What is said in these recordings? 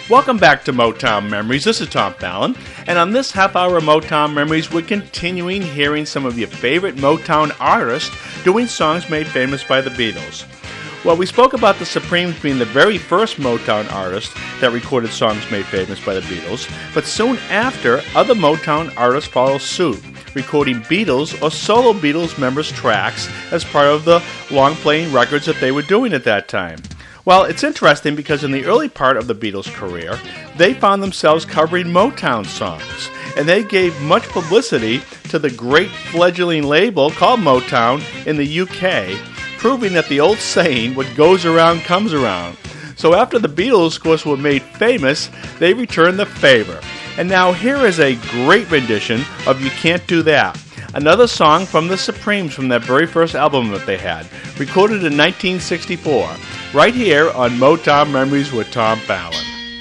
Welcome back to Motown Memories. This is Tom Fallon, and on this half hour of Motown Memories, we're continuing hearing some of your favorite Motown artists doing songs made famous by the Beatles. Well, we spoke about the Supremes being the very first Motown artist that recorded songs made famous by the Beatles, but soon after, other Motown artists followed suit, recording Beatles or solo Beatles members' tracks as part of the long-playing records that they were doing at that time. Well, it's interesting because in the early part of the Beatles' career, they found themselves covering Motown songs, and they gave much publicity to the great fledgling label called Motown in the UK, proving that the old saying, what goes around comes around. So after the Beatles, of course, were made famous, they returned the favor. And now here is a great rendition of You Can't Do That, another song from the Supremes from that very first album that they had, recorded in 1964, right here on Motown Memories with Tom Fallon.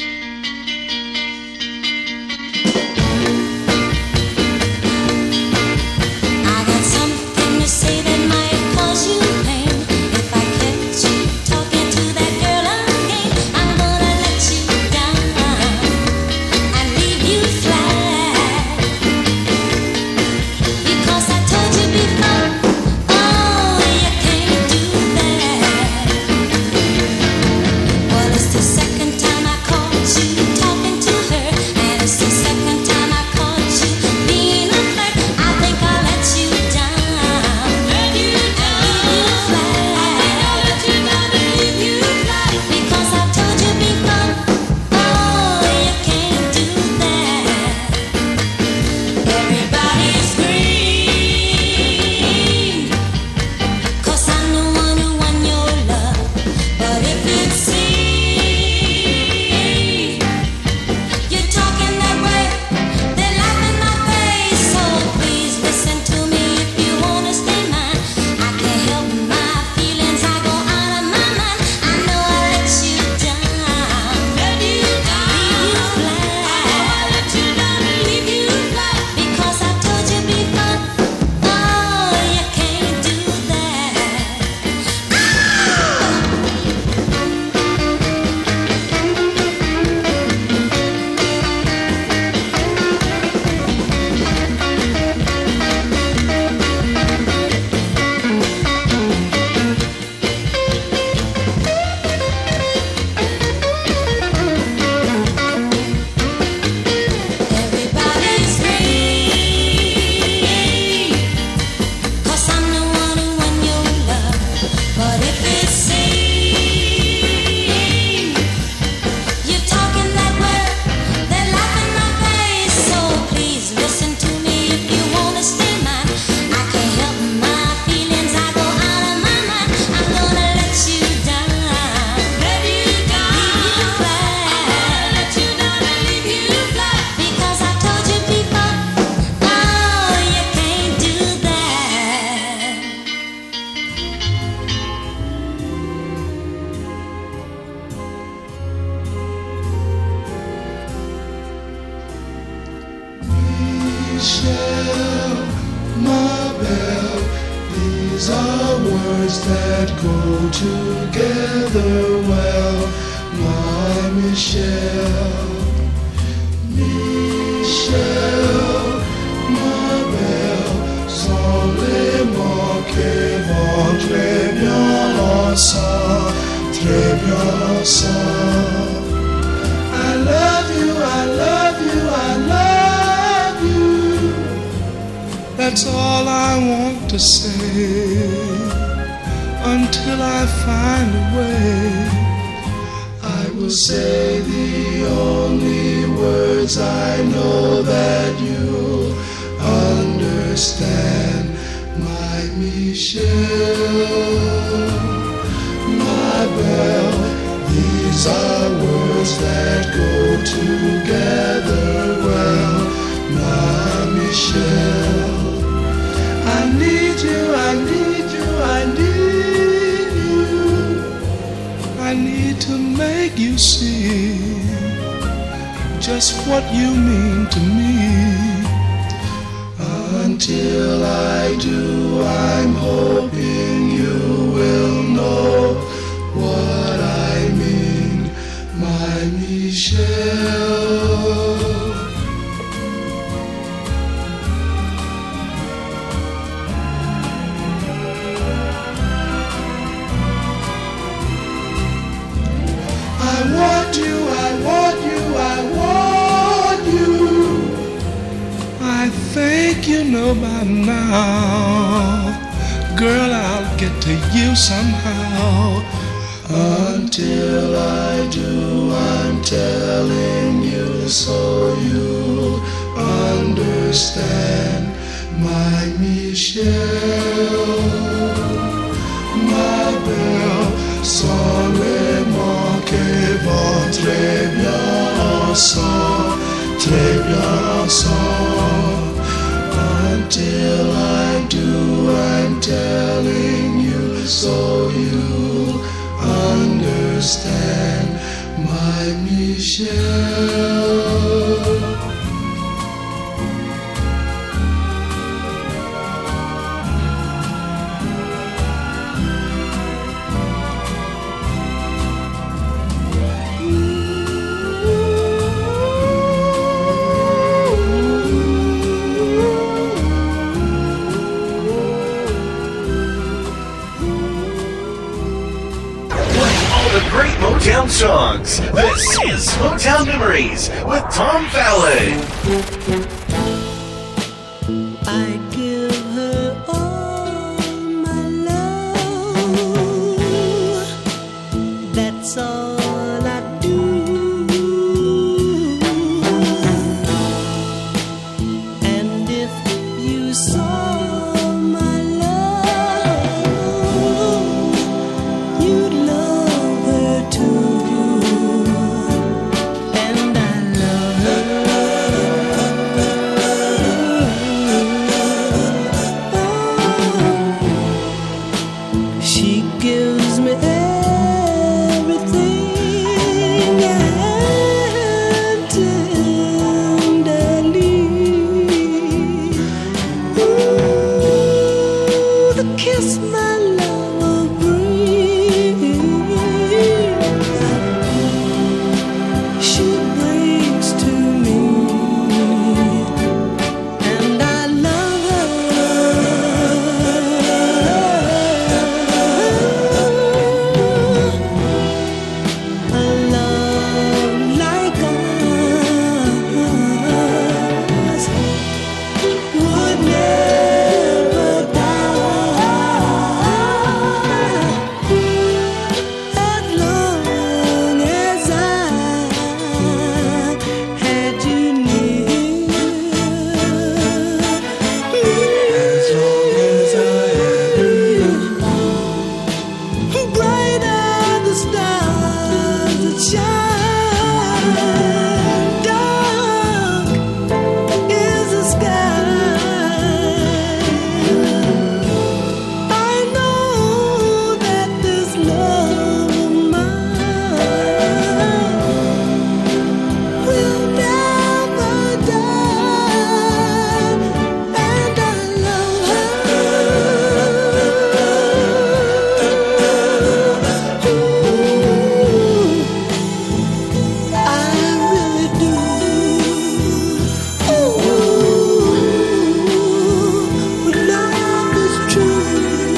That's all I want to say until I find a way. I will say the only words I know that you'll understand. My Michelle, my belle, these are words that go together well. My Michelle, I need you, I need you, I need you. I need to make you see just what you mean to me. Until I do, I'm hoping you will know what I mean, my Michelle. you, I want you, I want you. I think you know by now, girl, I'll get to you somehow. Until I do, I'm telling you so you'll understand. My Michelle, ma belle, sans le manquer, va très bien ensemble, très bien ensemble. Until I do, I'm telling you so you'll understand, my Michelle. Great Motown songs. This is Motown Memories with Tom Fallon. I give her all my love. That's all I do. And if you saw my love, you'd love her too. And I love her. She gives me everything and tenderly. Ooh, the kiss my love brings, she brings to me, and I love her. A love like ours would never die, as long as I had you near. As long as I had you, bright are the stars that shine, dark is the sky. I know that this love of mine will never die, and I love her. Ooh, I really do. Ooh, love is true.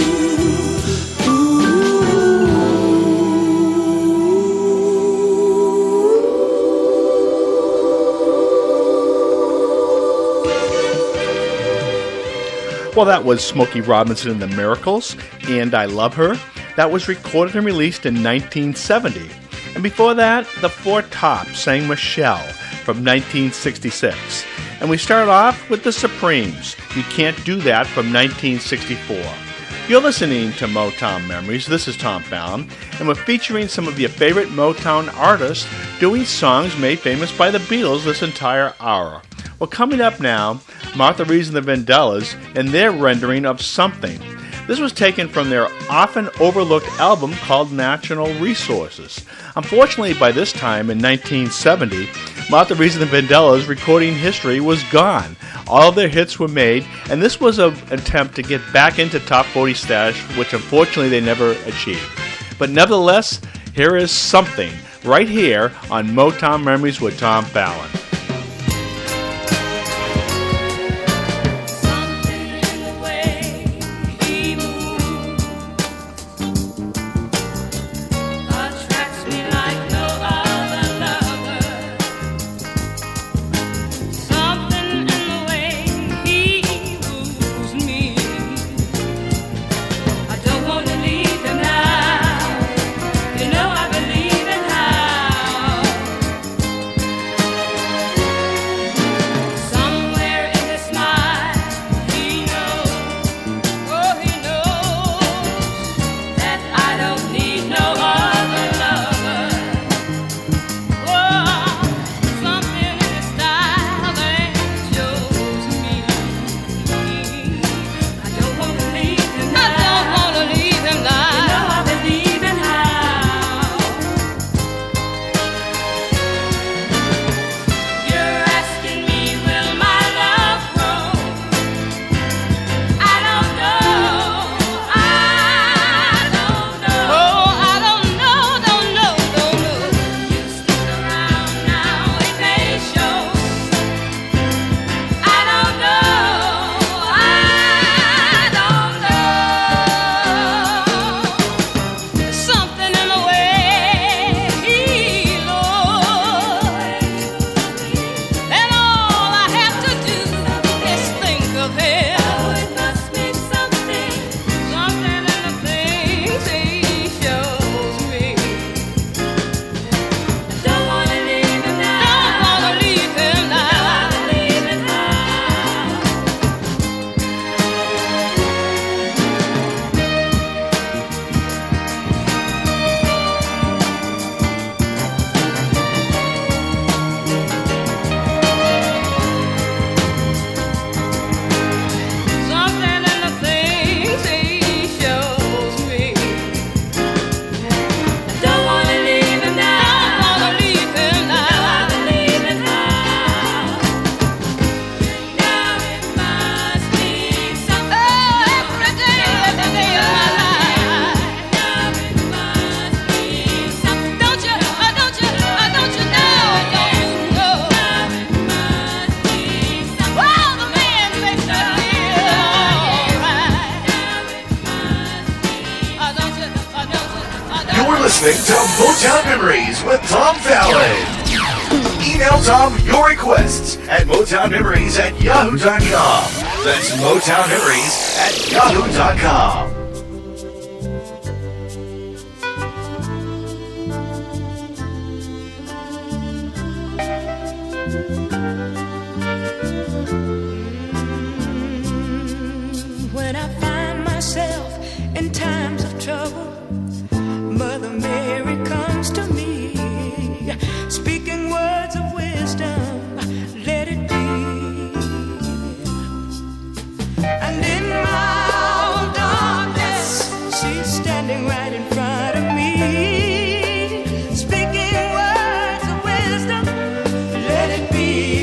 Well, that was Smokey Robinson and the Miracles, and I Love Her. That was recorded and released in 1970. And before that, the Four Tops sang Michelle from 1966. And we started off with the Supremes, You Can't Do That from 1964. You're listening to Motown Memories. This is Tom Fallon, and we're featuring some of your favorite Motown artists doing songs made famous by the Beatles this entire hour. Well, coming up now, Martha Reeves and the Vandellas and their rendering of Something. This was taken from their often overlooked album called National Resources. Unfortunately, by this time in 1970, Martha Reeves and the Vandellas' recording history was gone. All of their hits were made, and this was an attempt to get back into Top 40 status, which unfortunately they never achieved. But nevertheless, here is Something, right here on Motown Memories with Tom Fallon. Attracts me like no other. listening to Motown Memories with Tom Fallon. Email Tom your requests at MotownMemories@yahoo.com. That's MotownMemories@yahoo.com. When I find myself in times of trouble, Mother Mary comes to me, speaking words of wisdom, let it be. And in my darkness, she's standing right in front of me, speaking words of wisdom, let it be.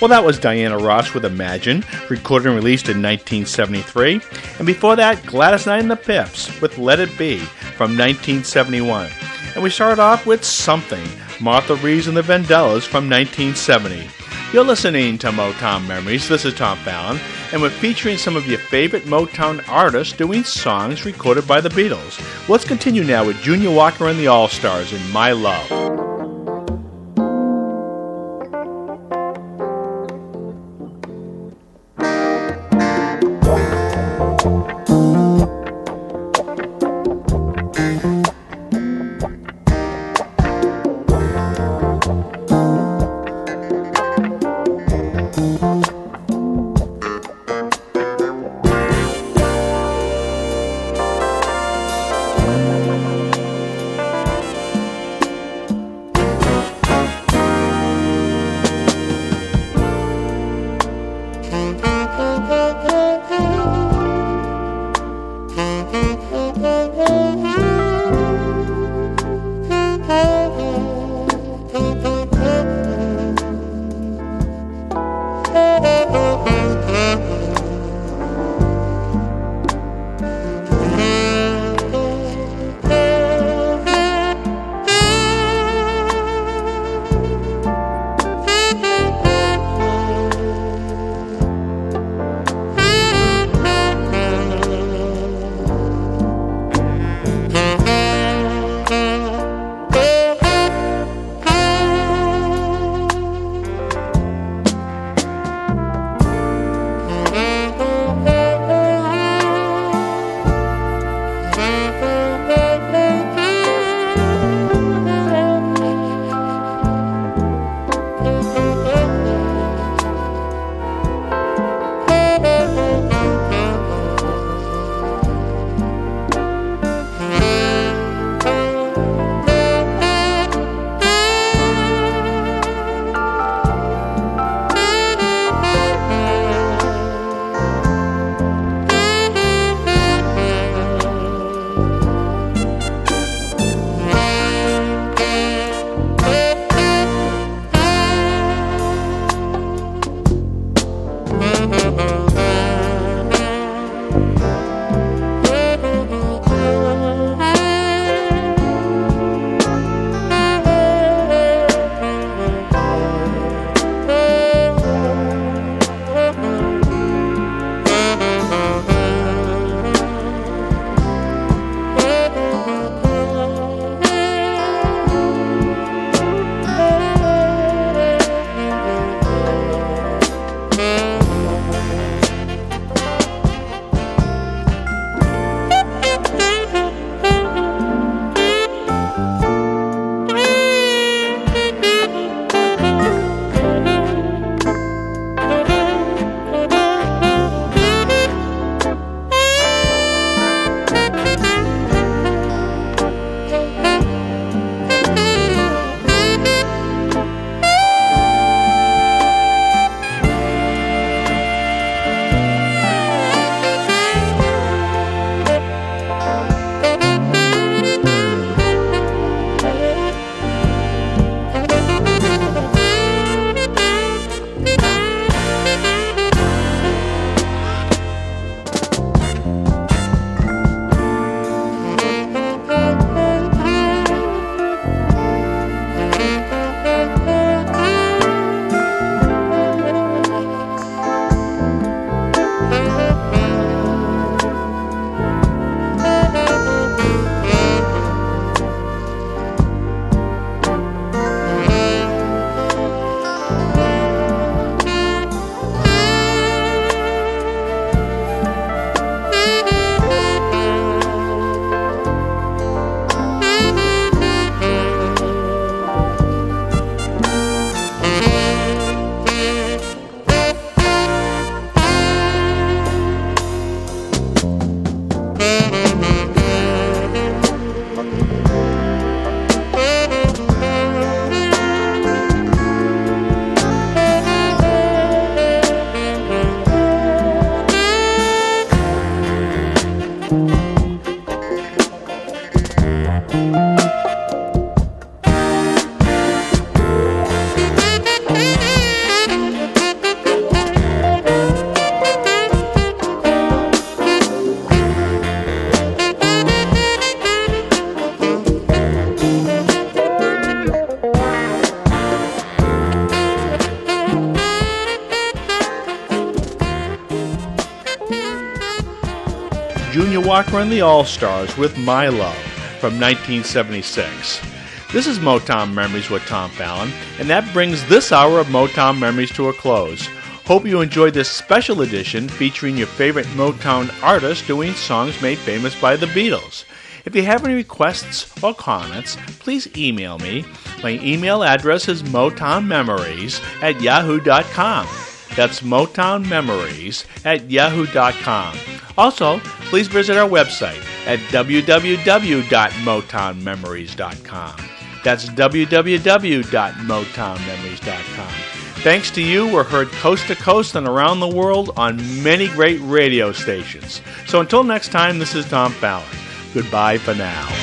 Well, that was Diana Ross with Imagine, recorded and released in 1973. And before that, Gladys Knight and the Pips with Let It Be from 1971. And we started off with Something, Martha Reeves and the Vandellas from 1970. You're listening to Motown Memories. This is Tom Fallon, and we're featuring some of your favorite Motown artists doing songs recorded by the Beatles. Let's continue now with Junior Walker and the All-Stars in My Love. Junior Walker and the All-Stars with My Love from 1976. This is Motown Memories with Tom Fallon, and that brings this hour of Motown Memories to a close. Hope you enjoyed this special edition featuring your favorite Motown artists doing songs made famous by the Beatles. If you have any requests or comments, please email me. My email address is motownmemories@yahoo.com. That's motownmemories@yahoo.com. Also, please visit our website at www.motownmemories.com. That's www.motownmemories.com. Thanks to you, we're heard coast to coast and around the world on many great radio stations. So until next time, this is Tom Fallon. Goodbye for now.